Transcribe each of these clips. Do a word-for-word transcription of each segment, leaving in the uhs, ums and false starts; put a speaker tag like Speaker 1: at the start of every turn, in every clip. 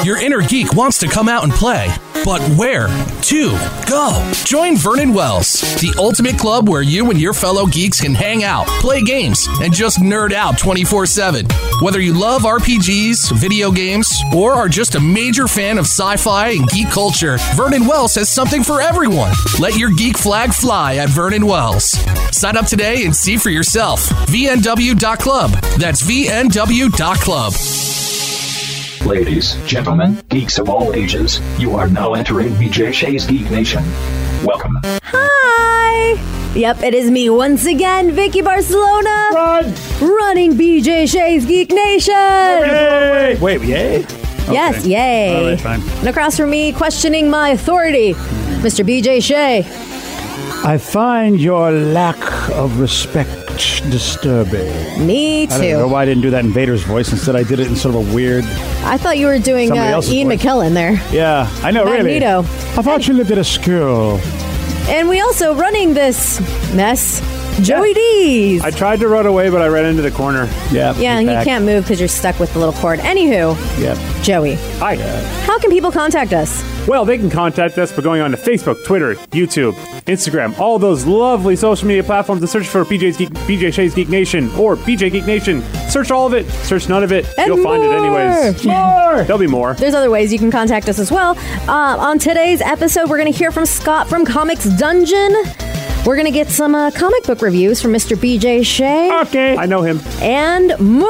Speaker 1: Your inner geek wants to come out and play, but where to go? Join Vernon Wells, the ultimate club where you and your fellow geeks can hang out, play games, and just nerd out twenty-four seven. Whether you love R P Gs, video games, or are just a major fan of sci-fi and geek culture, Vernon Wells has something for everyone. Let your geek flag fly at Vernon Wells. Sign up today and see for yourself. V N W dot club. That's V N W dot club.
Speaker 2: Ladies, gentlemen, geeks of all ages, you are now entering B J Shea's Geek Nation. Welcome.
Speaker 3: Hi! Yep, it is me once again, Vicky Barcelona.
Speaker 4: Run!
Speaker 3: Running B J Shea's Geek Nation!
Speaker 4: Yay! Wait, yay? Okay.
Speaker 3: Yes, yay.
Speaker 4: All right, fine.
Speaker 3: And across from me, questioning my authority, Mister B J Shea.
Speaker 4: I find your lack of respect disturbing.
Speaker 3: Me too.
Speaker 4: I don't know why I didn't do that in Vader's voice. Instead, I did it in sort of a weird...
Speaker 3: I thought you were doing uh, Ian
Speaker 4: voice.
Speaker 3: McKellen there.
Speaker 4: Yeah, I know,
Speaker 3: Magneto.
Speaker 4: really. I thought you lived at a school.
Speaker 3: And we also running this mess, Joey
Speaker 4: Yeah.
Speaker 3: D's.
Speaker 5: I tried to run away, but I ran into the corner.
Speaker 4: Yeah,
Speaker 3: yeah, and you can't move because you're stuck with the little cord. Anywho,
Speaker 4: Yep.
Speaker 3: Joey,
Speaker 5: Hi.
Speaker 3: how can people contact us?
Speaker 5: Well, they can contact us by going on to Facebook, Twitter, YouTube, Instagram, all those lovely social media platforms and search for B J's Geek, B J Shea's Geek Nation or B J Geek Nation. Search all of it. Search none of it.
Speaker 3: And
Speaker 5: You'll find it
Speaker 3: more.
Speaker 5: anyways.
Speaker 4: More!
Speaker 5: There'll be more.
Speaker 3: There's other ways you can contact us as well. Uh, on today's episode, we're going to hear from Scott from Comics Dungeon. We're going to get some uh, comic book reviews from Mister B J Shea.
Speaker 4: Okay.
Speaker 5: I know him.
Speaker 3: And more.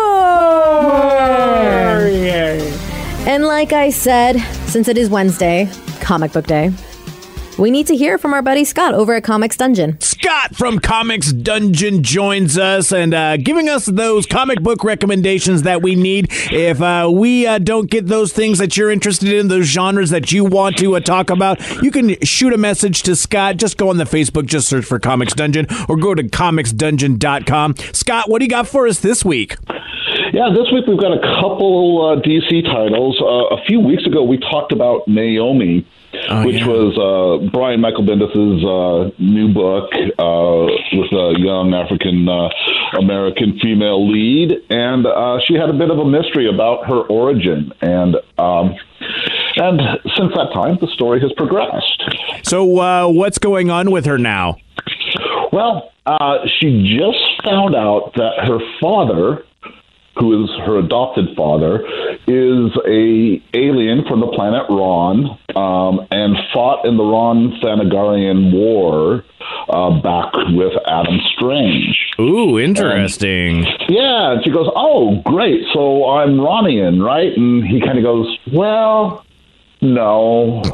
Speaker 3: And like I said, since it is Wednesday, comic book day, we need to hear from our buddy Scott over at Comics Dungeon.
Speaker 6: Scott from Comics Dungeon joins us and uh, giving us those comic book recommendations that we need. If uh, we uh, don't get those things that you're interested in, those genres that you want to uh, talk about, you can shoot a message to Scott. Just go on the Facebook, just search for Comics Dungeon, or go to comics dungeon dot com. Scott, what do you got for us this week?
Speaker 7: Yeah, this week we've got a couple uh, D C titles. Uh, a few weeks ago, we talked about Naomi,
Speaker 6: Oh,
Speaker 7: which
Speaker 6: yeah.
Speaker 7: was uh, Brian Michael Bendis's uh, new book uh, with a young African uh, American female lead, and uh, she had a bit of a mystery about her origin, and um, and since that time, the story has progressed.
Speaker 6: So uh, what's going on with her now?
Speaker 7: Well, uh, she just found out that her father, who is her adopted father, is a alien from the planet Ron, um, and fought in the Ron Thanagarian War uh, back with Adam Strange.
Speaker 6: Ooh, interesting.
Speaker 7: And, yeah, and she goes, "Oh, great! So I'm Ronian, right?" And he kind of goes, "Well, no."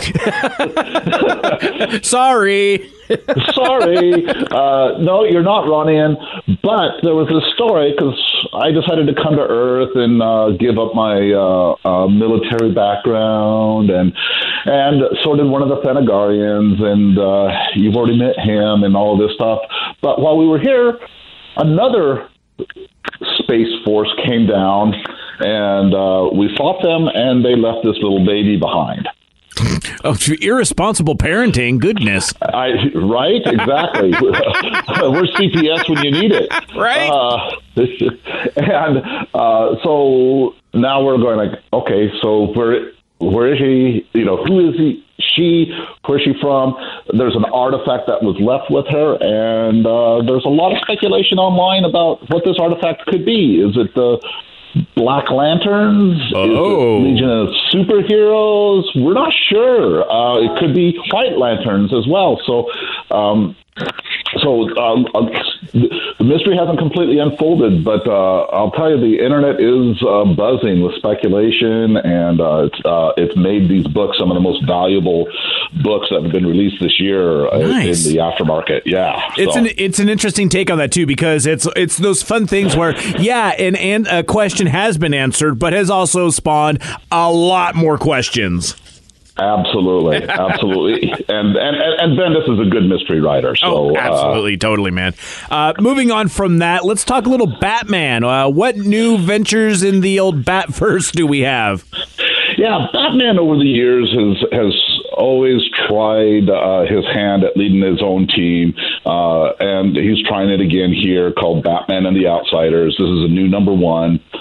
Speaker 6: Sorry.
Speaker 7: Sorry. Uh, no, you're not Ronian. But there was this story because I decided to come to Earth and uh, give up my uh, uh, military background and and so did one of the Thanagarians, and uh, you've already met him and all of this stuff. But while we were here, another Space Force came down and uh, we fought them, and they left this little baby behind.
Speaker 6: Oh, irresponsible parenting. Goodness.
Speaker 7: I, right? Exactly. Where's C P S when you need it?
Speaker 6: Right.
Speaker 7: Uh, and uh, so now we're going like, okay, so where where is he? You know, who is he? She? Where's she from? There's an artifact that was left with her, and uh, there's a lot of speculation online about what this artifact could be. Is it the Black Lanterns?
Speaker 6: Oh.
Speaker 7: Is it Legion of Superheroes? We're not sure. Uh, it could be White Lanterns as well. So, um, so um, uh, the mystery hasn't completely unfolded, but uh, I'll tell you, the internet is uh, buzzing with speculation, and uh, it's uh, it's made these books some of the most valuable books that have been released this year
Speaker 6: Nice.
Speaker 7: in the aftermarket. Yeah,
Speaker 6: It's
Speaker 7: so.
Speaker 6: an it's an interesting take on that too, because it's it's those fun things where yeah, an, an a question has been answered, but has also spawned a lot more questions.
Speaker 7: Absolutely, absolutely, and, and and Bendis is a good mystery writer. So
Speaker 6: oh, absolutely, uh, totally, man. Uh, moving on from that, let's talk a little Batman. Uh, what new ventures in the old Batverse do we have?
Speaker 7: Yeah, Batman over the years has has always tried uh, his hand at leading his own team, uh, and he's trying it again here, called Batman and the Outsiders. This is a new number one.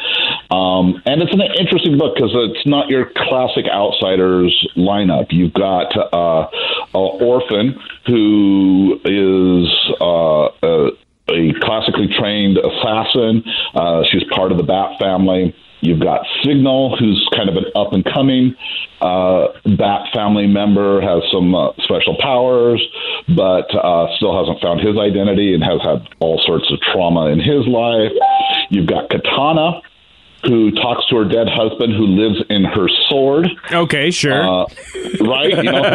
Speaker 7: Um, and it's an interesting book because it's not your classic Outsiders lineup. You've got uh, an orphan who is uh, a, a classically trained assassin. Uh, she's part of the Bat family. You've got Signal, who's kind of an up-and-coming uh, Bat family member, has some uh, special powers, but uh, still hasn't found his identity and has had all sorts of trauma in his life. You've got Katana, who talks to her dead husband, who lives in her sword.
Speaker 6: Okay, sure.
Speaker 7: Uh, right? You know, who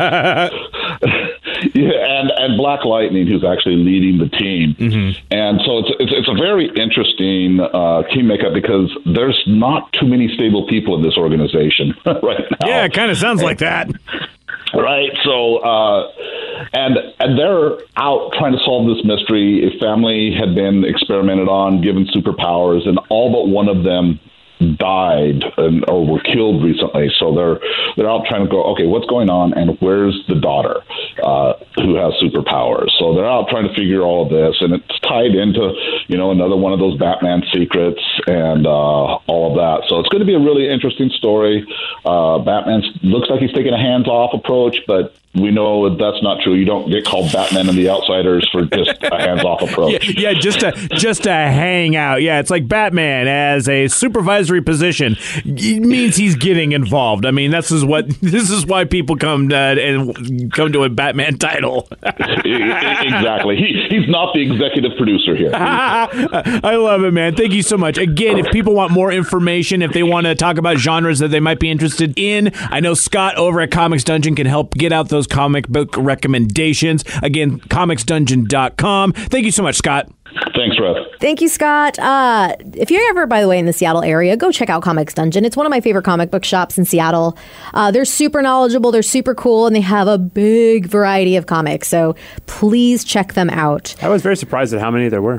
Speaker 7: doesn't? Yeah, and, and Black Lightning, who's actually leading the team. Mm-hmm. And so it's, it's it's a very interesting uh, team makeup because there's not too many stable people in this organization right now.
Speaker 6: Yeah, it kind of sounds like that.
Speaker 7: Right. So, uh, and and they're out trying to solve this mystery. A family had been experimented on, given superpowers, and all but one of them died and, or were killed recently. So they're they're out trying to go, okay, what's going on, and where's the daughter uh, who has superpowers? So they're out trying to figure all of this, and it's tied into, you know, another one of those Batman secrets and uh, all of that. So it's going to be a really interesting story. Uh, Batman looks like he's taking a hands-off approach, but we know that's not true. You don't get called Batman and the Outsiders for just a hands-off approach.
Speaker 6: Yeah, yeah, just to just to hang out. Yeah, it's like Batman as a supervisory position. It means he's getting involved. I mean, this is what this is why people come to, and come to a Batman title.
Speaker 7: Exactly. He he's not the executive producer here.
Speaker 6: I love it, man. Thank you so much. Again, if people want more information, if they want to talk about genres that they might be interested in, I know Scott over at Comics Dungeon can help get out those comic book recommendations. Again, comics dungeon dot com. Thank you so much, Scott.
Speaker 7: Thanks, Rev.
Speaker 3: Thank you, Scott. Uh, if you're ever, by the way, in the Seattle area, go check out Comics Dungeon. It's one of my favorite comic book shops in Seattle. Uh, they're super knowledgeable, they're super cool, and they have a big variety of comics. So please check them out.
Speaker 5: I was very surprised at how many there were.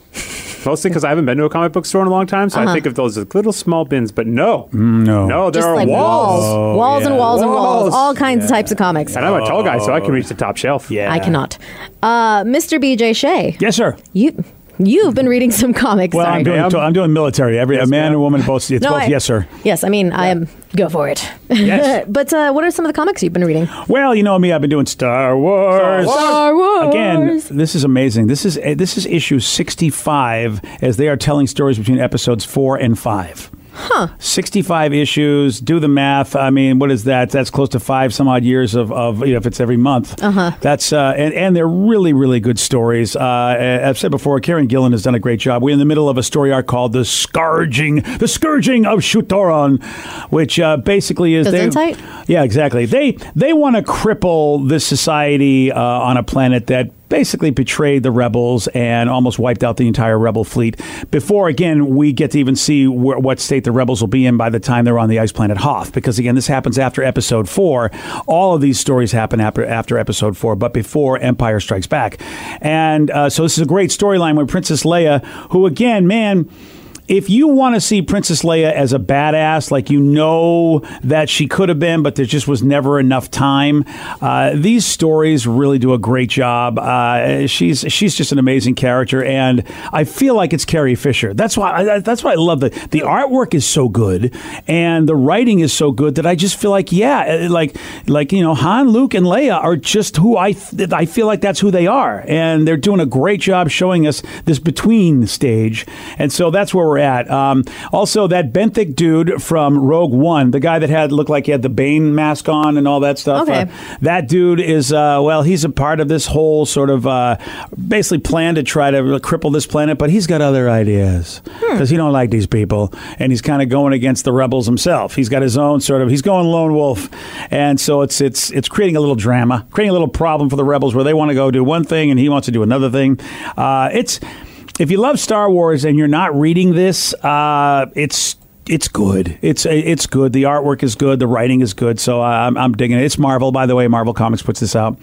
Speaker 5: Mostly because I haven't been to a comic book store in a long time, so uh-huh. I think of those as little small bins. But no,
Speaker 4: no,
Speaker 5: no, there
Speaker 3: Just
Speaker 5: are
Speaker 3: like
Speaker 5: walls,
Speaker 3: walls, walls
Speaker 4: yeah.
Speaker 3: and walls, and walls,
Speaker 5: Walls.
Speaker 3: all kinds
Speaker 4: Yeah.
Speaker 3: of types of comics.
Speaker 5: and I'm a tall guy, so I can reach the top shelf.
Speaker 4: Yeah.
Speaker 3: I cannot. Uh, Mister B J Shea,
Speaker 4: Yes, sir.
Speaker 3: you you've been reading some comics.
Speaker 4: Well,
Speaker 3: Sorry.
Speaker 4: I'm doing,
Speaker 5: ma'am.
Speaker 4: I'm doing military. Every
Speaker 5: Yes,
Speaker 4: a man
Speaker 5: ma'am.
Speaker 4: and woman both. It's
Speaker 3: No,
Speaker 4: both.
Speaker 3: I-
Speaker 4: Yes, sir.
Speaker 3: Yes, I mean I am. Go for it.
Speaker 5: Yes.
Speaker 3: But uh, what are some of the comics you've been reading?
Speaker 4: Well, you know me. I've been doing Star Wars.
Speaker 3: Star Wars.
Speaker 4: Again, this is amazing. This is uh, this is issue sixty-five as they are telling stories between episodes four and five. Huh. sixty-five issues. Do the math. I mean, what is that? That's close to five some odd years of, of you know, if it's every month. Uh-huh. That's uh, and, and they're really, really good stories. Uh, I've said before, Karen Gillan has done a great job. We're in the middle of a story arc called The Scourging, The Scourging of Shutoron, which uh, basically is...
Speaker 3: Does
Speaker 4: they,
Speaker 3: Insight?
Speaker 4: Yeah, exactly. They, they want to cripple this society uh, on a planet that basically betrayed the rebels and almost wiped out the entire rebel fleet before, again, we get to even see wh- what state the rebels will be in by the time they're on the ice planet Hoth. Because, again, this happens after episode four. All of these stories happen after, after episode four, but before Empire Strikes Back. And uh, so this is a great storyline with Princess Leia, who, again, man... If you want to see Princess Leia as a badass, like you know that she could have been, but there just was never enough time, uh, these stories really do a great job. Uh, she's she's just an amazing character, and I feel like it's Carrie Fisher. That's why I, that's why I love the the artwork is so good, and the writing is so good that I just feel like yeah, like like you know Han, Luke, and Leia are just who I th- I feel like that's who they are, and they're doing a great job showing us this between stage, and so that's where we're at. Um, also, that benthic dude from Rogue One, the guy that had looked like he had the Bane mask on and all that stuff.
Speaker 3: Okay.
Speaker 4: Uh, that dude is, uh, well, he's a part of this whole sort of uh, basically plan to try to cripple this planet, but he's got other ideas because he don't like these people, and he's kind of going against the rebels himself. He's got his own sort of, he's going lone wolf, and so it's it's it's creating a little drama, creating a little problem for the rebels where they want to go do one thing and he wants to do another thing. Uh, it's If you love Star Wars and you're not reading this, uh, it's it's good. It's it's good. The artwork is good. The writing is good. So I'm I'm digging it. It's Marvel, by the way. Marvel Comics puts this out,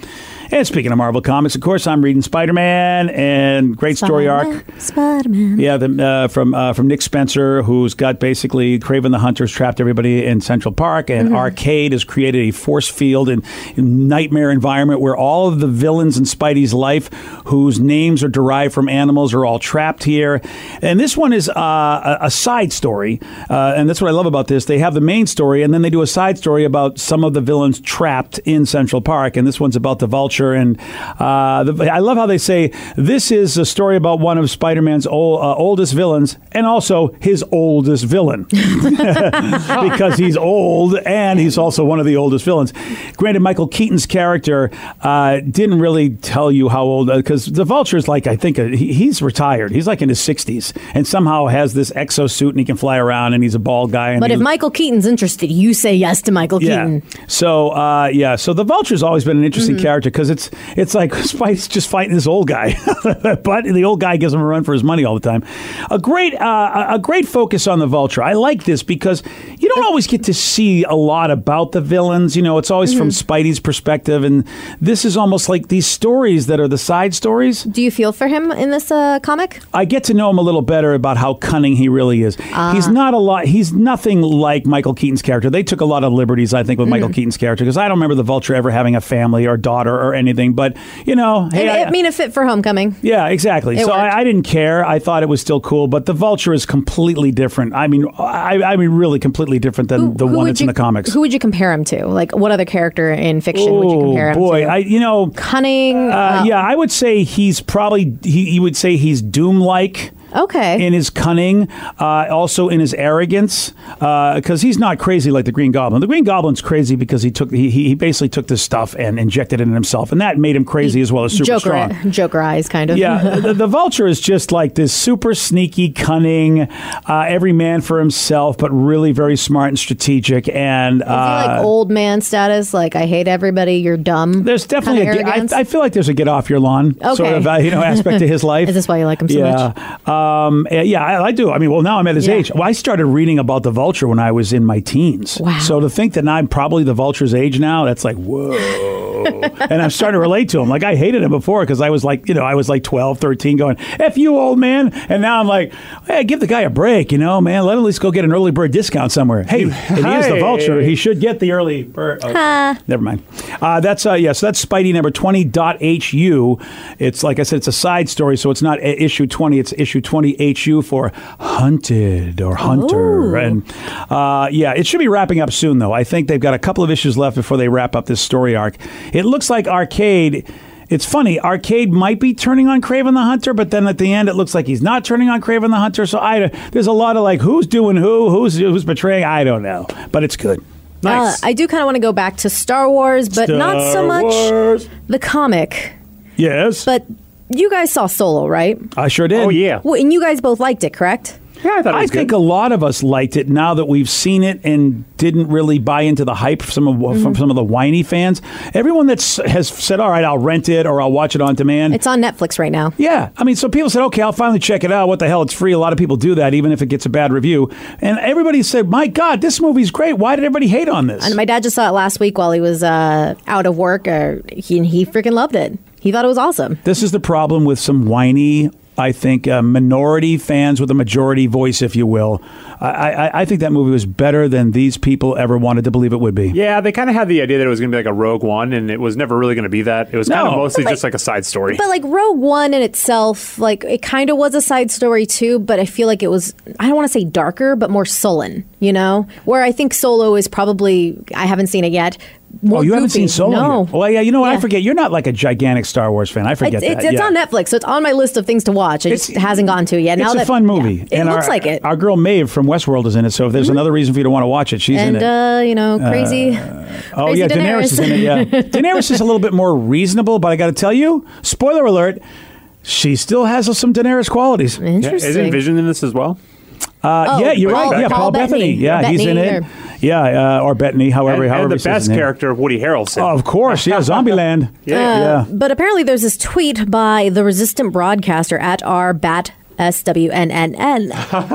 Speaker 4: And speaking of Marvel Comics, of course, I'm reading Spider-Man and great story
Speaker 3: Spider-Man,
Speaker 4: arc.
Speaker 3: Spider-Man.
Speaker 4: Yeah, the, uh, from uh, from Nick Spencer, who's got basically Kraven the Hunter's trapped everybody in Central Park, and
Speaker 3: Mm-hmm.
Speaker 4: Arcade has created a force field and nightmare environment where all of the villains in Spidey's life, whose names are derived from animals, are all trapped here. And this one is uh, a, a side story, uh, and that's what I love about this. They have the main story, and then they do a side story about some of the villains trapped in Central Park, and this one's about the Vulture. And uh, the, I love how they say this is a story about one of Spider-Man's old, uh, oldest villains, and also his oldest villain, because he's old and he's also one of the oldest villains. Granted, Michael Keaton's character uh, didn't really tell you how old, because the Vulture is like, I think, uh, he, he's retired. He's like in his sixties, and somehow has this exosuit and he can fly around, and he's a bald guy. And
Speaker 3: But
Speaker 4: he,
Speaker 3: if Michael Keaton's interested, you say yes to Michael
Speaker 4: yeah.
Speaker 3: Keaton.
Speaker 4: So uh, yeah. So the Vulture's always been an interesting
Speaker 3: Mm-hmm.
Speaker 4: character because it's it's like Spidey's just fighting this old guy, but the old guy gives him a run for his money all the time. A great uh, a great focus on the Vulture. I like this because you don't always get to see a lot about the villains. You know, it's always
Speaker 3: Mm-hmm.
Speaker 4: from Spidey's perspective, and this is almost like these stories that are the side stories.
Speaker 3: Do you feel for him in this uh, comic?
Speaker 4: I get to know him a little better about how cunning he really is.
Speaker 3: Ah.
Speaker 4: He's not a lot. He's nothing like Michael Keaton's character. They took a lot of liberties, I think, with
Speaker 3: Mm.
Speaker 4: Michael Keaton's character because I don't remember the Vulture ever having a family or daughter or anything. But you know, hey,
Speaker 3: It,
Speaker 4: I,
Speaker 3: I mean, it fit for Homecoming.
Speaker 4: yeah, exactly.
Speaker 3: It
Speaker 4: So
Speaker 3: worked.
Speaker 4: I, I didn't care. I thought it was still cool. But the Vulture is completely different. I mean, I, I mean, really completely different than the
Speaker 3: Who
Speaker 4: one
Speaker 3: would
Speaker 4: that's
Speaker 3: you,
Speaker 4: in the comics.
Speaker 3: Who would you compare him to? Like, what other character in fiction would you
Speaker 4: Oh
Speaker 3: compare him
Speaker 4: boy,
Speaker 3: to?
Speaker 4: I you know.
Speaker 3: Cunning.
Speaker 4: Uh,
Speaker 3: uh,
Speaker 4: yeah, I would say he's probably he. You would say he's Doom-like.
Speaker 3: Okay.
Speaker 4: In his cunning, uh, also in his arrogance, because he's not crazy like the Green Goblin. The Green Goblin's crazy because he took he, he basically took this stuff and injected it in himself, and that made him crazy as well as super
Speaker 3: Joker,
Speaker 4: strong.
Speaker 3: Joker eyes, kind of.
Speaker 4: Yeah, the, the Vulture is just like this super sneaky, cunning, uh, every man for himself, but really very smart and strategic. And
Speaker 3: Is he like
Speaker 4: uh,
Speaker 3: old man status? Like, I hate everybody, you're dumb.
Speaker 4: there's definitely
Speaker 3: kind
Speaker 4: a
Speaker 3: of
Speaker 4: get,
Speaker 3: arrogance?
Speaker 4: I, I feel like there's a get off your lawn sort
Speaker 3: Okay.
Speaker 4: of uh, you know aspect to his life.
Speaker 3: Is this why you like him so much?
Speaker 4: yeah. Um, uh, yeah, I, I do. I mean, well, now I'm at his
Speaker 3: Yeah.
Speaker 4: age. Well, I started reading about the Vulture when I was in my teens.
Speaker 3: Wow.
Speaker 4: So to think that I'm probably the Vulture's age now, that's like, whoa. And I'm starting to relate to him. Like, I hated him before because I was like, you know, I was like twelve, thirteen going, F you, old man. And now I'm like, hey, give the guy a break, you know, man. Let him at least go get an early bird discount somewhere. Hey, and he is the
Speaker 5: Hey.
Speaker 4: Vulture. He should get the early bird. Oh, never mind. Uh, that's, uh, yeah, so that's Spidey number twenty dot H U. It's, like I said, it's a side story, so it's not a- issue twenty. It's issue twenty H U for Hunted or Hunter.
Speaker 3: Ooh.
Speaker 4: And uh, yeah, it should be wrapping up soon, though. I think they've got a couple of issues left before they wrap up this story arc. It looks like Arcade. It's funny. Arcade might be turning on Kraven the Hunter, but then at the end, it looks like he's not turning on Kraven the Hunter. So I, there's a lot of like, who's doing who, who's who's betraying. I don't know, but it's good.
Speaker 5: Nice.
Speaker 3: Uh, I do kind of want to go back to Star Wars, but not so
Speaker 4: Star
Speaker 3: much
Speaker 4: Wars.
Speaker 3: the comic.
Speaker 4: Yes,
Speaker 3: But you guys saw Solo, right?
Speaker 4: I sure did.
Speaker 5: oh yeah.
Speaker 3: Well, and you guys both liked it, correct?
Speaker 5: Yeah, I thought it
Speaker 4: I
Speaker 5: was
Speaker 4: think
Speaker 5: good.
Speaker 4: a lot of us liked it now that we've seen it and didn't really buy into the hype from some of
Speaker 3: Mm-hmm.
Speaker 4: from some of the whiny fans. Everyone that has said, "All right, I'll rent it or I'll watch it on demand."
Speaker 3: It's on Netflix right now.
Speaker 4: Yeah, I mean, so people said, "Okay, I'll finally check it out. What the hell? It's free." A lot of people do that, even if it gets a bad review. And everybody said, "My God, this movie's great. Why did everybody hate on this?"
Speaker 3: And my dad just saw it last week while he was uh, out of work. Uh, he, he freaking loved it. He thought it was awesome.
Speaker 4: This is the problem with some whiny, I think, uh, minority fans with a majority voice, if you will. I, I, I think that movie was better than these people ever wanted to believe it would be.
Speaker 5: Yeah, they kind of had the idea that it was going to be like a Rogue One, and it was never really going to be that. It was kind
Speaker 4: No.
Speaker 5: of mostly
Speaker 3: But
Speaker 5: just like a side story.
Speaker 3: But like Rogue One in itself, like it kind of was a side story too, but I feel like it was, I don't want to say darker, but more sullen, you know? Where I think Solo is probably, I haven't seen it yet. More
Speaker 4: Oh, you haven't
Speaker 3: goofy.
Speaker 4: seen Solo
Speaker 3: No.
Speaker 4: yet? Well, yeah, you know what? I
Speaker 3: Yeah.
Speaker 4: forget. You're not like a gigantic Star Wars fan. I forget
Speaker 3: It's, it's,
Speaker 4: that.
Speaker 3: it's
Speaker 4: yeah.
Speaker 3: on Netflix, so it's on my list of things to watch. It just
Speaker 4: It's-
Speaker 3: hasn't gone to yet. Now
Speaker 4: It's a
Speaker 3: that,
Speaker 4: fun movie.
Speaker 3: Yeah, it
Speaker 4: and
Speaker 3: looks
Speaker 4: our,
Speaker 3: like it.
Speaker 4: Our girl Maeve from Westworld is in it, so if there's another reason for you to want to watch it, she's
Speaker 3: and,
Speaker 4: in it.
Speaker 3: uh, you know, crazy.
Speaker 4: oh,
Speaker 3: crazy
Speaker 4: yeah, Daenerys. is in it, yeah. Daenerys is a little bit more reasonable, but I got to tell you, spoiler alert, she still has some Daenerys qualities.
Speaker 5: Yeah,
Speaker 3: Interesting.
Speaker 5: isn't Vision in this as well?
Speaker 4: Uh,
Speaker 3: Oh,
Speaker 4: yeah, you're
Speaker 3: Paul-
Speaker 4: right. Yeah, Paul,
Speaker 3: Paul
Speaker 4: Bethany.
Speaker 3: Bettany.
Speaker 4: Yeah, he's in
Speaker 3: Bettany
Speaker 4: it.
Speaker 3: or-
Speaker 4: Yeah, uh, or Bettany, however,
Speaker 5: and,
Speaker 4: however
Speaker 5: and the
Speaker 4: he says
Speaker 5: best
Speaker 4: his name.
Speaker 5: character, Woody Harrelson.
Speaker 4: Oh, of course, yeah, Zombieland.
Speaker 5: Yeah.
Speaker 4: yeah.
Speaker 3: But apparently there's this tweet by the resistant broadcaster at r bat S W N N N.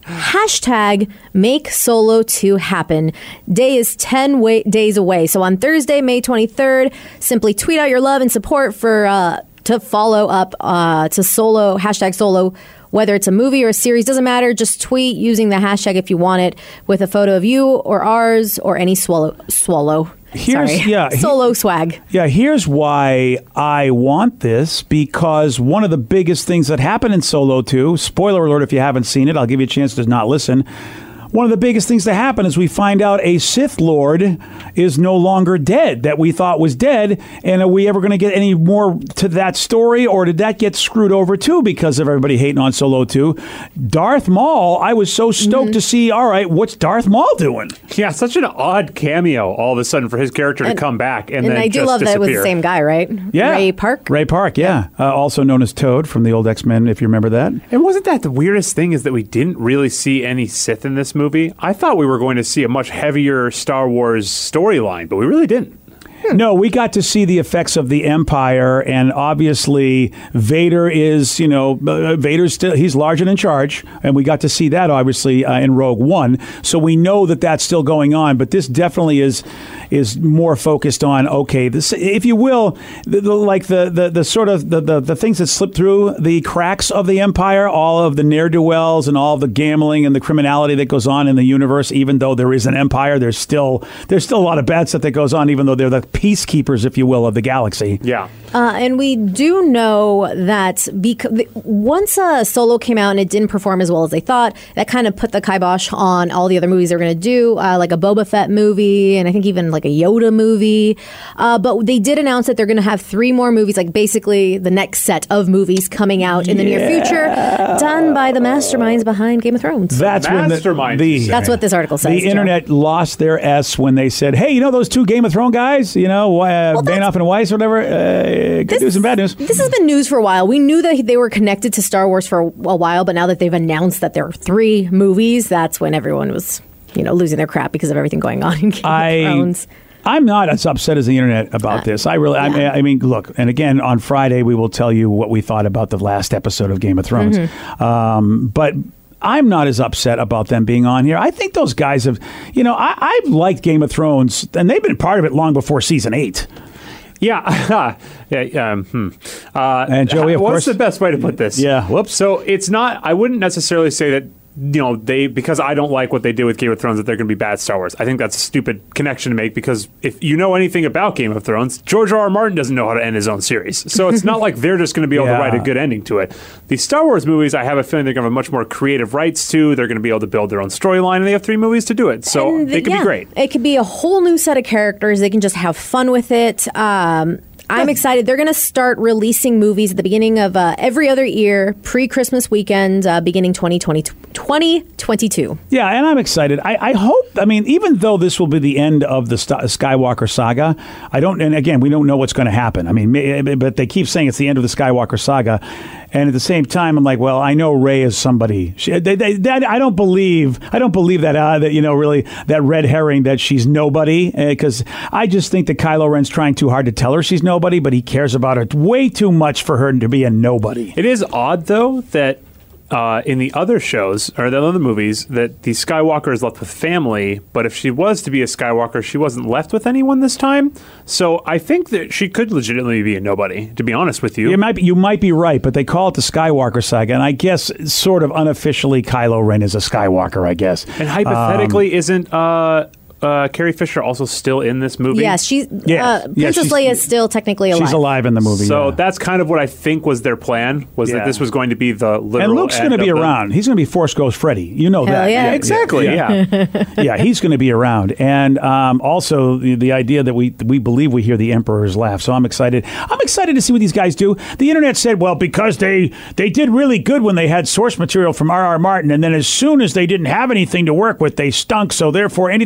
Speaker 3: Hashtag make Solo two happen. Day is ten wa- days away. So on Thursday, May twenty-third, simply tweet out your love and support for uh, to follow up uh, to Solo, hashtag Solo. Whether it's a movie or a series, doesn't matter. Just tweet using the hashtag if you want it with a photo of you or ours or any swallow. Swallow.
Speaker 4: Here's,
Speaker 3: Sorry.
Speaker 4: yeah, he-
Speaker 3: Solo swag.
Speaker 4: Yeah, here's why I want this, because one of the biggest things that happened in Solo two, spoiler alert if you haven't seen it, I'll give you a chance to not listen. One of the biggest things to happen is we find out a Sith Lord is no longer dead that we thought was dead. And are we ever going to get any more to that story, or did that get screwed over too because of everybody hating on Solo two? Darth Maul, I was so stoked
Speaker 3: Mm-hmm.
Speaker 4: to see, all right, what's Darth Maul doing?
Speaker 5: Yeah, such an odd cameo all of a sudden for his character to
Speaker 3: And-
Speaker 5: come back and,
Speaker 3: And
Speaker 5: then
Speaker 3: I do
Speaker 5: just
Speaker 3: love that it was the
Speaker 5: disappear.
Speaker 3: same guy, right?
Speaker 4: Yeah.
Speaker 3: Ray Park.
Speaker 4: Ray Park, yeah. Uh, also known as Toad from the old X-Men, if you remember that.
Speaker 5: And wasn't that the weirdest thing is that we didn't really see any Sith in this movie? I thought we were going to see a much heavier Star Wars storyline, but we really didn't.
Speaker 4: No, we got to see the effects of the Empire, and obviously Vader is, you know, uh, Vader's still, he's large and in charge, and we got to see that obviously uh, in Rogue One. So we know that that's still going on, but this definitely is is more focused on, okay, this, if you will, the, the, like the, the the sort of the, the the things that slip through the cracks of the Empire, all of the ne'er-do-wells and all of the gambling and the criminality that goes on in the universe. Even though there is an Empire, there's still there's still a lot of bad stuff that goes on, even though they're the peacekeepers, if you will, of the galaxy.
Speaker 5: Yeah.
Speaker 3: Uh, and we do know that because once uh, Solo came out and it didn't perform as well as they thought, that kind of put the kibosh on all the other movies they're going to do, uh, like a Boba Fett movie, and I think even like a Yoda movie. Uh, but they did announce that they're going to have three more movies, like basically the next set of movies coming out in the near future, done by the masterminds behind Game of Thrones.
Speaker 4: That's when the,
Speaker 5: Masterminds,
Speaker 4: the
Speaker 5: you say.
Speaker 3: That's what this article says.
Speaker 4: the
Speaker 3: Joe.
Speaker 4: internet lost their S when they said, "Hey, you know those two Game of Thrones guys? You know, uh, Banoff and Weiss, or whatever. Uh, good news and bad news."
Speaker 3: This has been news for a while. We knew that they were connected to Star Wars for a, a while, but now that they've announced that there are three movies, that's when everyone was, you know, losing their crap because of everything going on in Game
Speaker 4: I,
Speaker 3: of Thrones.
Speaker 4: I'm not as upset as the internet about this. I really, I, mean,
Speaker 3: yeah.
Speaker 4: I mean, look, and again, on Friday, we will tell you what we thought about the last episode of Game of Thrones.
Speaker 3: Mm-hmm.
Speaker 4: Um, but I'm not as upset about them being on here. I think those guys have, you know, I, I've liked Game of Thrones, and they've been part of it long before season eight.
Speaker 5: Yeah. yeah um, hmm. uh,
Speaker 4: And Joey, of
Speaker 5: what's
Speaker 4: course-
Speaker 5: the best way to put this?
Speaker 4: Yeah, whoops.
Speaker 5: So it's not, I wouldn't necessarily say that, you know, they, because I don't like what they did with Game of Thrones, that they're going to be bad Star Wars. I think that's a stupid connection to make, because if you know anything about Game of Thrones, George R. R. Martin doesn't know how to end his own series. So it's not like they're just going to be able
Speaker 4: Yeah.
Speaker 5: to write a good ending to it. The Star Wars movies, I have a feeling they're going to have much more creative rights to. They're going to be able to build their own storyline, and they have three movies to do it. So
Speaker 3: And,
Speaker 5: it could
Speaker 3: yeah,
Speaker 5: be great.
Speaker 3: It could be a whole new set of characters. They can just have fun with it. Um, I'm excited. They're going to start releasing movies at the beginning of uh, every other year, pre-Christmas weekend, uh, beginning twenty twenty, twenty twenty-two.
Speaker 4: Yeah, and I'm excited. I, I hope, I mean, even though this will be the end of the St- Skywalker saga, I don't, and again, we don't know what's going to happen. I mean, may- but they keep saying it's the end of the Skywalker saga. And at the same time, I'm like, well, I know Rey is somebody. She, they, they, that, I don't believe, I don't believe that, uh, that, you know, really that red herring that she's nobody. Because uh, I just think that Kylo Ren's trying too hard to tell her she's nobody, but he cares about her way too much for her to be a nobody.
Speaker 5: It is odd, though, that uh, in the other shows, or the other movies, that the Skywalker is left with family, but if she was to be a Skywalker, she wasn't left with anyone this time. So I think that she could legitimately be a nobody, to be honest with you.
Speaker 4: You might be, you might be right, but they call it the Skywalker saga, and I guess sort of unofficially Kylo Ren is a Skywalker, I guess.
Speaker 5: And hypothetically, isn't uh, uh, Carrie Fisher also still in this movie?
Speaker 3: Yes, she's
Speaker 4: Yeah.
Speaker 3: uh,
Speaker 4: Yeah,
Speaker 3: Princess
Speaker 4: she's-
Speaker 3: Leia is still technically alive.
Speaker 4: She's alive in the movie.
Speaker 5: So
Speaker 4: yeah.
Speaker 5: that's kind of what I think was their plan, was
Speaker 4: Yeah.
Speaker 5: that this was going to be the literal
Speaker 4: And Luke's going to
Speaker 5: end
Speaker 4: be
Speaker 5: of the-
Speaker 4: around. He's going to be Force Ghost Freddy. You know
Speaker 3: Hell
Speaker 4: that.
Speaker 3: yeah.
Speaker 5: Exactly, yeah.
Speaker 4: yeah, he's going to be around. And um, also the, the idea that we we believe we hear the Emperor's laugh. So I'm excited. I'm excited to see what these guys do. The internet said, well, because they, they did really good when they had source material from R R. Martin, and then as soon as they didn't have anything to work with, they stunk. So therefore, anything original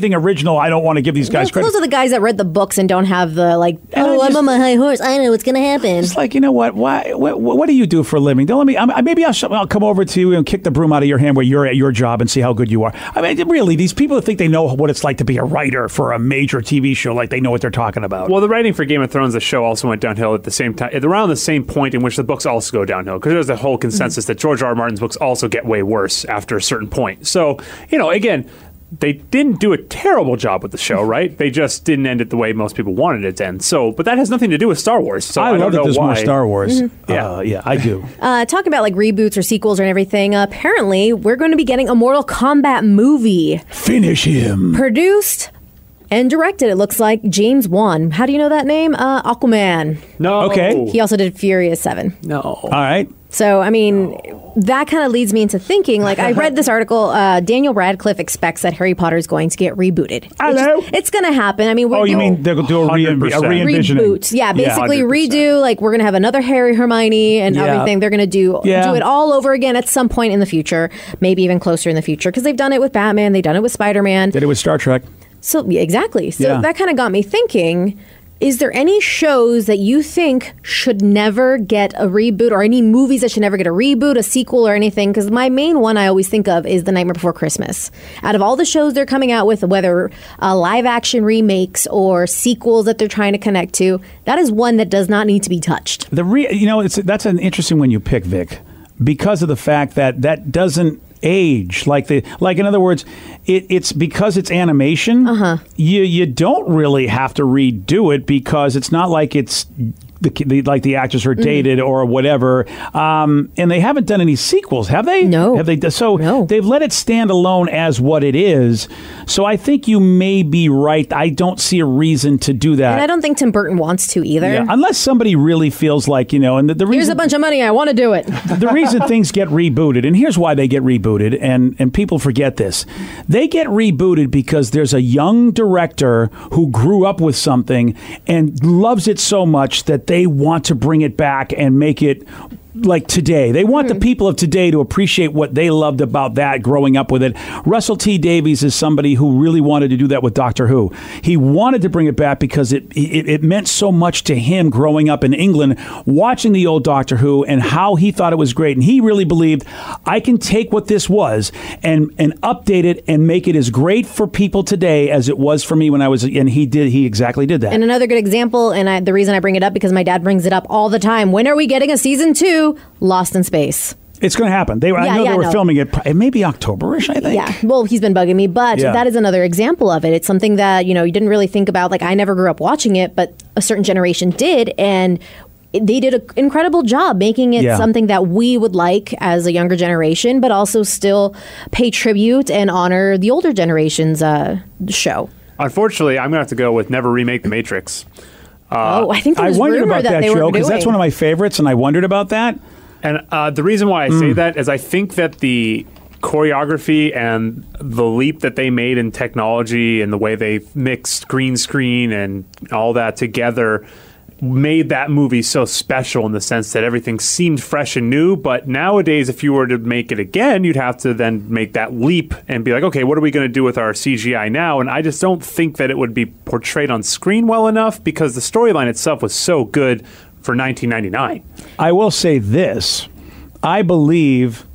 Speaker 4: original. I don't want to give these guys
Speaker 3: Those,
Speaker 4: credit.
Speaker 3: those are the guys that read the books and don't have the like.
Speaker 4: And
Speaker 3: Oh,
Speaker 4: I
Speaker 3: I'm
Speaker 4: just-
Speaker 3: on my high horse. I know what's gonna happen.
Speaker 4: It's like, you know what? Why? What, what do you do for a living? Don't let me. I, maybe I'll, sh- I'll come over to you and kick the broom out of your hand where you're at your job and see how good you are. I mean, really, these people that think they know what it's like to be a writer for a major T V show, like they know what they're talking about.
Speaker 5: Well, the writing for Game of Thrones, the show also went downhill at the same time, at around the same point in which the books also go downhill, because there's a whole consensus that George R. R. Martin's books also get way worse after a certain point. So, you know, again, they didn't do a terrible job with the show, right? They just didn't end it the way most people wanted it to end. So, but that has nothing to do with Star Wars. So I,
Speaker 4: I
Speaker 5: don't
Speaker 4: love
Speaker 5: know
Speaker 4: that there's
Speaker 5: why.
Speaker 4: more Star Wars.
Speaker 5: Yeah.
Speaker 4: Uh, yeah, I do.
Speaker 3: Uh, talking about like reboots or sequels and everything. Uh, apparently, we're going to be getting a Mortal Kombat movie
Speaker 4: Finish him.
Speaker 3: produced and directed. It looks like James Wan. How do you know that name? Uh, Aquaman.
Speaker 5: No.
Speaker 4: Okay.
Speaker 3: He also did Furious Seven.
Speaker 5: No.
Speaker 4: All right.
Speaker 3: So, I mean, that kind of leads me into thinking, like, I read this article, uh, Daniel Radcliffe expects that Harry Potter is going to get rebooted.
Speaker 4: Hello?
Speaker 3: It's, it's going to happen. I mean, we're
Speaker 4: Oh, you
Speaker 3: doing
Speaker 4: mean they'll do a, re- a
Speaker 5: one hundred percent.
Speaker 4: re-envisioning?
Speaker 3: reboots. Yeah, basically
Speaker 5: one hundred percent.
Speaker 3: redo, like, we're going to have another Harry, Hermione, and
Speaker 4: Yeah.
Speaker 3: everything. They're going to do
Speaker 4: Yeah.
Speaker 3: do it all over again at some point in the future, maybe even closer in the future, because they've done it with Batman, they've done it with Spider-Man.
Speaker 4: Did it with Star Trek.
Speaker 3: So, yeah, exactly. So
Speaker 4: Yeah.
Speaker 3: that kind of got me thinking, is there any shows that you think should never get a reboot, or any movies that should never get a reboot, a sequel, or anything? Because my main one I always think of is The Nightmare Before Christmas. Out of all the shows they're coming out with, whether uh, live action remakes or sequels that they're trying to connect to, that is one that does not need to be touched.
Speaker 4: The re- you know, it's that's an interesting one you pick, Vic, because of the fact that that doesn't age like the like in other words, it, it's because it's animation. Uh-huh. You you don't really have to redo it because it's not like it's. The, the, like the actors are dated mm. or whatever, um, and they haven't done any sequels, have they?
Speaker 3: No.
Speaker 4: Have they? So
Speaker 3: no.
Speaker 4: They've let it stand alone as what it is. So I think you may be right. I don't see a reason to do that,
Speaker 3: and I don't think Tim Burton wants to either.
Speaker 4: Yeah, unless somebody really feels like you know. And the, the reason
Speaker 3: here's a bunch of money, I want to do it.
Speaker 4: The reason things get rebooted, and here's why they get rebooted, and and people forget this: they get rebooted because there's a young director who grew up with something and loves it so much that they want to bring it back and make it like today. They want mm-hmm. the people of today to appreciate what they loved about that growing up with it. Russell T Davies is somebody who really wanted to do that with Doctor Who. He wanted to bring it back because it, it it meant so much to him growing up in England, watching the old Doctor Who and how he thought it was great. And he really believed, I can take what this was and and update it and make it as great for people today as it was for me when I was, and he did, he exactly did that.
Speaker 3: And another good example, and I, the reason I bring it up because my dad brings it up all the time. When are we getting a season two? Lost in Space.
Speaker 4: It's going to happen. They, I
Speaker 3: Yeah,
Speaker 4: know
Speaker 3: yeah,
Speaker 4: they were
Speaker 3: no.
Speaker 4: filming it. It may be October-ish, I think.
Speaker 3: Yeah, well, he's been bugging me, but
Speaker 4: Yeah.
Speaker 3: that is another example of it. It's something that, you know, you didn't really think about. Like, I never grew up watching it, but a certain generation did, and they did an incredible job making it
Speaker 4: Yeah.
Speaker 3: something that we would like as a younger generation, but also still pay tribute and honor the older generation's uh, show.
Speaker 5: Unfortunately, I'm going to have to go with never remake The Matrix.
Speaker 3: oh, I think there
Speaker 4: I
Speaker 3: was
Speaker 4: wondered
Speaker 3: rumor
Speaker 4: about
Speaker 3: that,
Speaker 4: that
Speaker 3: they
Speaker 4: show
Speaker 3: were
Speaker 4: because that's
Speaker 3: doing.
Speaker 4: one of my favorites, and I wondered about that.
Speaker 5: And uh, the reason why I say that is I think that the choreography and the leap that they made in technology and the way they mixed green screen and all that together made that movie so special in the sense that everything seemed fresh and new. But nowadays, if you were to make it again, you'd have to then make that leap and be like, okay, what are we going to do with our C G I now? And I just don't think that it would be portrayed on screen well enough because the storyline itself was so good for nineteen ninety-nine.
Speaker 4: I will say this. I believe,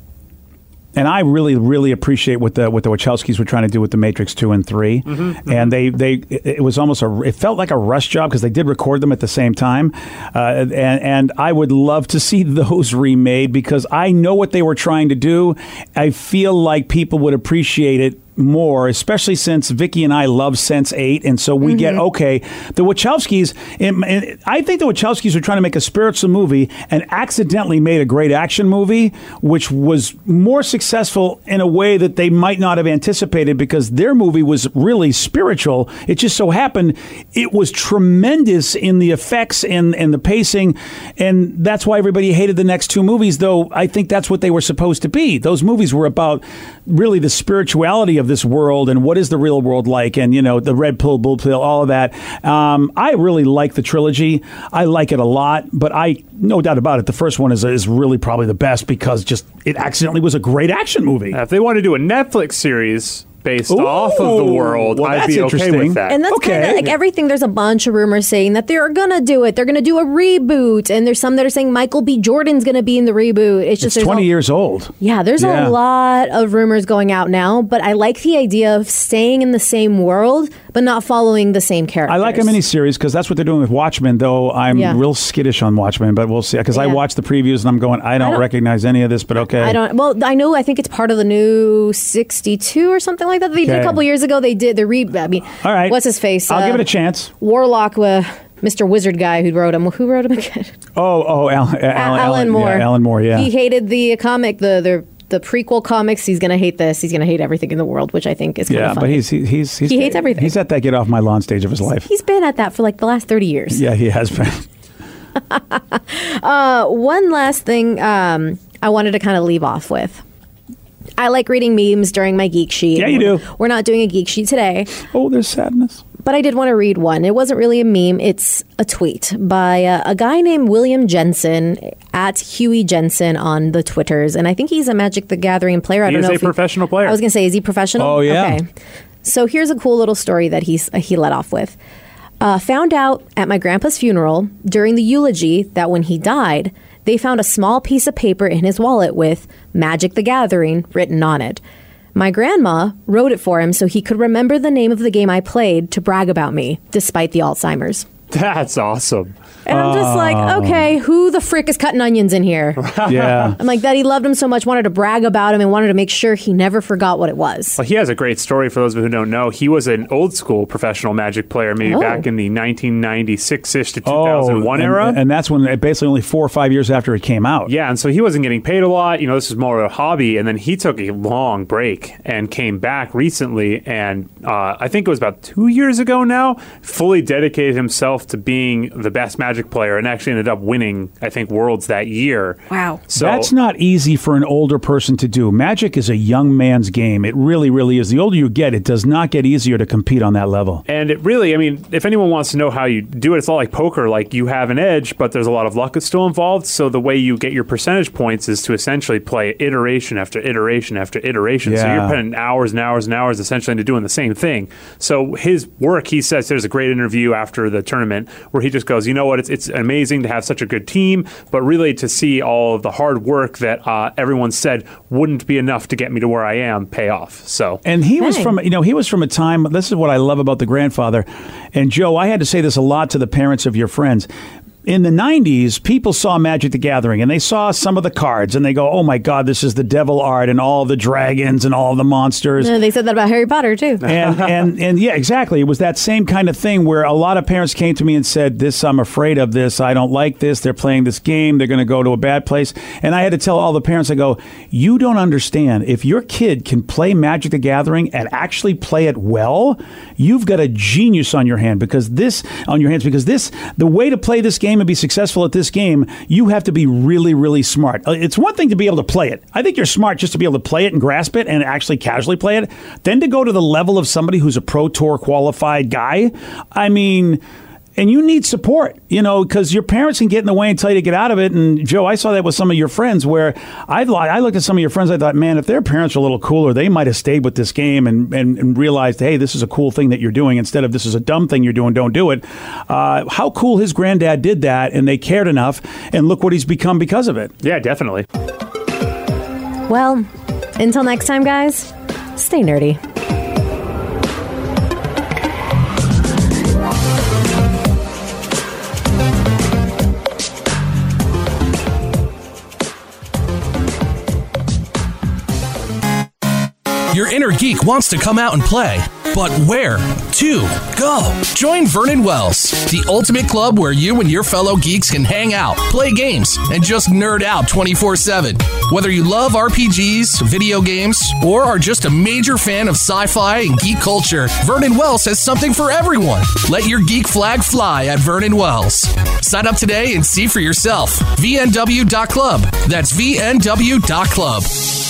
Speaker 4: and I really, really appreciate what the what the Wachowskis were trying to do with The Matrix two and three. Mm-hmm, mm-hmm. And they, they it, it was almost a, it felt like a rush job because they did record them at the same time. Uh, and, and I would love to see those remade because I know what they were trying to do. I feel like people would appreciate it more, especially since Vicky and I love Sense eight, and so we mm-hmm. get, okay, the Wachowskis, and, and I think the Wachowskis were trying to make a spiritual movie and accidentally made a great action movie, which was more successful in a way that they might not have anticipated because their movie was really spiritual. It just so happened it was tremendous in the effects and, and the pacing, and that's why everybody hated the next two movies, though I think that's what they were supposed to be. Those movies were about really the spirituality of this world and what is the real world like, and you know, the red pill, blue pill, all of that. Um, I really like the trilogy. I like it a lot, but I, no doubt about it, the first one is is really probably the best because just it accidentally was a great action movie.
Speaker 5: Uh, if they want to do a Netflix series based
Speaker 4: Ooh,
Speaker 5: off of the world,
Speaker 4: well,
Speaker 5: I'd
Speaker 4: that's
Speaker 5: be okay
Speaker 4: interesting.
Speaker 5: with that.
Speaker 3: And that's
Speaker 4: Okay.
Speaker 3: kind of like everything. There's a bunch of rumors saying that they're going to do it. They're going to do a reboot. And there's some that are saying Michael B. Jordan's going to be in the reboot. It's just
Speaker 4: It's
Speaker 3: there's
Speaker 4: twenty
Speaker 3: a,
Speaker 4: years old.
Speaker 3: Yeah, there's
Speaker 4: Yeah.
Speaker 3: a lot of rumors going out now. But I like the idea of staying in the same world, but not following the same characters.
Speaker 4: I like a miniseries because that's what they're doing with Watchmen, though I'm
Speaker 3: Yeah.
Speaker 4: real skittish on Watchmen, but we'll see. Because I
Speaker 3: Yeah.
Speaker 4: watched the previews and I'm going, I don't,
Speaker 3: don't-
Speaker 4: recognize any of this, but okay.
Speaker 3: I don't. Well, I know. I think it's part of the new sixty-two or something like that. They did
Speaker 4: Okay.
Speaker 3: a couple years ago. They did the re. I mean,
Speaker 4: All right.
Speaker 3: what's his face?
Speaker 4: I'll
Speaker 3: Uh,
Speaker 4: give it a chance.
Speaker 3: Warlock, uh, Mister Wizard guy who wrote him. Who wrote him again?
Speaker 4: Oh, oh, Alan, Alan,
Speaker 3: Alan,
Speaker 4: Alan
Speaker 3: Moore.
Speaker 4: Yeah, Alan Moore, yeah.
Speaker 3: He hated the comic, the the the prequel comics. He's gonna hate this. He's gonna hate everything in the world, which I think is kind
Speaker 4: yeah,
Speaker 3: of
Speaker 4: but
Speaker 3: funny.
Speaker 4: he's, he, he's, he's...
Speaker 3: He hates everything.
Speaker 4: He's at that get off my lawn stage of his life.
Speaker 3: He's been at that for like the last thirty years.
Speaker 4: Yeah, he has been.
Speaker 3: Uh, one last thing um, I wanted to kind of leave off with. I like reading memes during my geek sheet.
Speaker 4: Yeah, you do.
Speaker 3: We're not doing a geek sheet today,
Speaker 4: Oh, there's sadness.
Speaker 3: but I did want to read one. It wasn't really a meme. It's a tweet by uh, a guy named William Jensen at Huey Jensen on the Twitters, and I think he's a Magic the Gathering player. I
Speaker 5: He
Speaker 3: don't
Speaker 5: is
Speaker 3: know
Speaker 5: a
Speaker 3: if he-
Speaker 5: professional player.
Speaker 3: I was going to say, is he professional?
Speaker 4: Oh, yeah.
Speaker 3: Okay. So here's a cool little story that he's uh, he let off with. Uh, found out at my grandpa's funeral during the eulogy that when he died, they found a small piece of paper in his wallet with Magic the Gathering written on it. My grandma wrote it for him so he could remember the name of the game I played to brag about me, despite the Alzheimer's.
Speaker 5: That's awesome.
Speaker 3: And I'm just like, okay, who the frick is cutting onions in here?
Speaker 4: Yeah.
Speaker 3: I'm like, that he loved him so much, wanted to brag about him, and wanted to make sure he never forgot what it was.
Speaker 5: Well, he has a great story for those of you who don't know. He was an old school professional Magic player, maybe
Speaker 3: Oh.
Speaker 5: back in the nineteen ninety-six-ish to two thousand one
Speaker 4: and,
Speaker 5: era.
Speaker 4: And that's when, basically only four or five years after it came out.
Speaker 5: Yeah, and so he wasn't getting paid a lot. You know, this is more of a hobby. And then he took a long break and came back recently. And uh, I think it was about two years ago now, fully dedicated himself to being the best Magic player and actually ended up winning, I think, Worlds that year.
Speaker 3: Wow.
Speaker 5: So
Speaker 4: That's not easy for an older person to do. Magic is a young man's game. It really, really is. The older you get, it does not get easier to compete on that level.
Speaker 5: And it really, I mean, if anyone wants to know how you do it, it's not like poker. Like you have an edge, but there's a lot of luck that's still involved. So the way you get your percentage points is to essentially play iteration after iteration after iteration. So
Speaker 4: Yeah.
Speaker 5: you're putting hours and hours and hours essentially into doing the same thing. So his work, he says, there's a great interview after the tournament where he just goes, you know what, it's, it's amazing to have such a good team, but really to see all of the hard work that uh, everyone said wouldn't be enough to get me to where I am pay off. So
Speaker 4: And he was
Speaker 3: Dang.
Speaker 4: from, you know, he was from a time, this is what I love about the grandfather. And Joe, I had to say this a lot to the parents of your friends. In the nineties, people saw Magic the Gathering and they saw some of the cards and they go, oh my God, this is the devil art and all the dragons and all the monsters.
Speaker 3: Uh, they said that about Harry Potter, too.
Speaker 4: and and and yeah, exactly. It was that same kind of thing where a lot of parents came to me and said, "This, I'm afraid of this. I don't like this. They're playing this game. They're going to go to a bad place." And I had to tell all the parents, I go, "You don't understand. If your kid can play Magic the Gathering and actually play it well, you've got a genius on your hand because this on your hands because this the way to play this game and be successful at this game, you have to be really, really smart. Uh, It's one thing to be able to play it. I think you're smart just to be able to play it and grasp it and actually casually play it. Then to go to the level of somebody who's a Pro Tour qualified guy, I mean, and you need support, you know, because your parents can get in the way and tell you to get out of it. And Joe, I saw that with some of your friends where I I looked at some of your friends. I thought, man, if their parents were a little cooler, they might have stayed with this game and, and, and realized, hey, this is a cool thing that you're doing instead of this is a dumb thing you're doing. Don't do it. Uh, how cool his granddad did that, and they cared enough. And look what he's become because of it.
Speaker 5: yeah, definitely.
Speaker 3: Well, until next time, guys, stay nerdy.
Speaker 1: Your inner geek wants to come out and play, but where to go? Join Vernon Wells, the ultimate club where you and your fellow geeks can hang out, play games, and just nerd out twenty-four seven. Whether you love R P Gs, video games, or are just a major fan of sci-fi and geek culture, Vernon Wells has something for everyone. Let your geek flag fly at Vernon Wells. Sign up today and see for yourself. V N W dot club. That's V N W dot club.